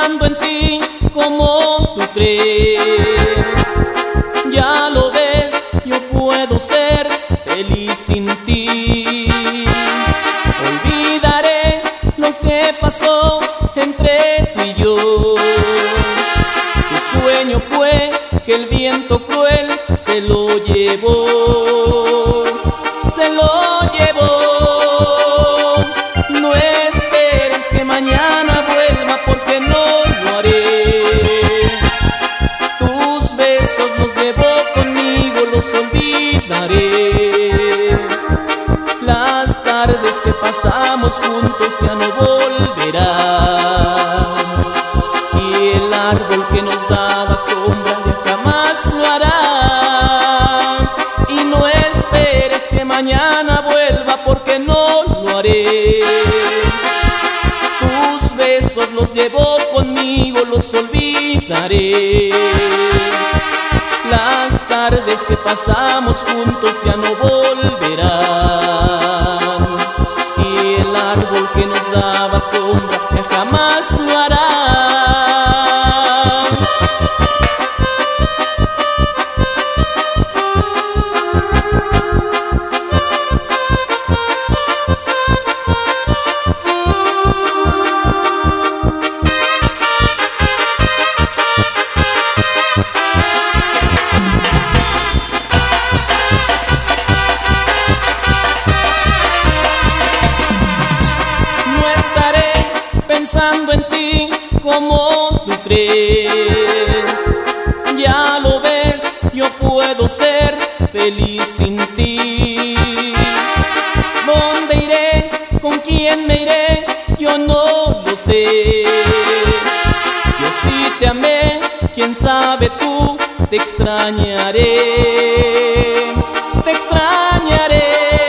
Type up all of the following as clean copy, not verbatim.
pensando en ti como tú crees. Ya lo ves, yo puedo ser feliz sin ti. Olvidaré lo que pasó entre tú y yo. Tu sueño fue que el viento cruel se lo llevó. Se lo llevó. No esperes que mañana vuelva, porque no lo haré. Tus besos los llevo conmigo, los olvidaré. Las tardes que pasamos juntos ya no volverán, y el árbol que nos daba sombra ya jamás lo hará. Y no esperes que mañana vuelva, porque no lo haré. Tus besos los llevo conmigo, los olvidaré. Las tardes que pasamos juntos ya no volverán, y el árbol que nos daba sombra ya jamás lo hará. Pensando en ti como tú crees. Ya lo ves, yo puedo ser feliz sin ti. ¿Dónde iré? ¿Con quién me iré? Yo no lo sé. Yo sí te amé, quién sabe tú, te extrañaré. Te extrañaré.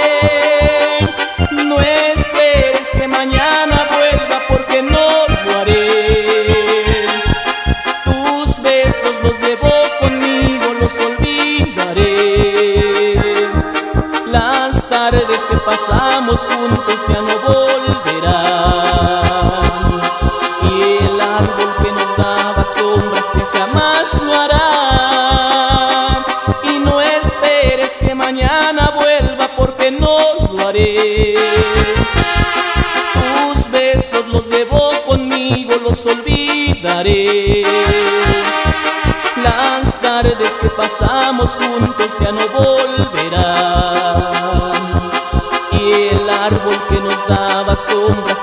No esperes que mañana vuelva, porque no lo haré. Tus besos los llevo conmigo, los olvidaré. Las tardes que pasamos juntos ya no volverán, y el árbol que nos daba sombra que jamás lo hará. Y no esperes que mañana vuelva, porque no lo haré. Tus besos los llevo conmigo, los olvidaré. Las tardes que pasamos juntos ya no volverán, y el árbol que nos daba sombra